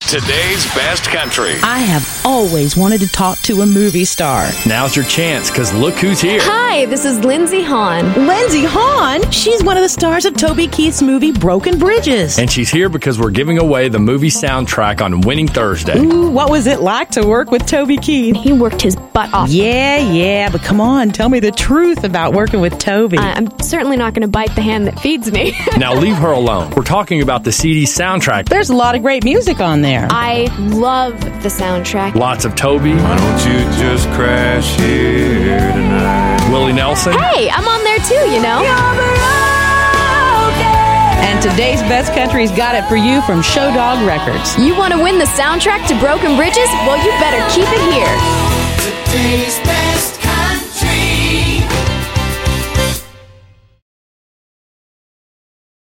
Today's best country. I have always wanted to talk to a movie star. Now's your chance, because look who's here. Hi, this is Lindsay Hahn. Lindsay Hahn? She's one of the stars of Toby Keith's movie Broken Bridges. And she's here because we're giving away the movie soundtrack on Winning Thursday. Ooh, what was it like to work with Toby Keith? He worked his butt off. Yeah, but come on, tell me the truth about working with Toby. I'm certainly not going to bite the hand that feeds me. Now leave her alone. We're talking about the CD soundtrack. There's a lot of great music on there. I love the soundtrack. Lots of Toby. Why don't you just crash here tonight? Willie Nelson. Hey, I'm on there too, you know. And today's best country's got it for you from Show Dog Records. You want to win the soundtrack to Broken Bridges? Well, you better keep it here. Today's best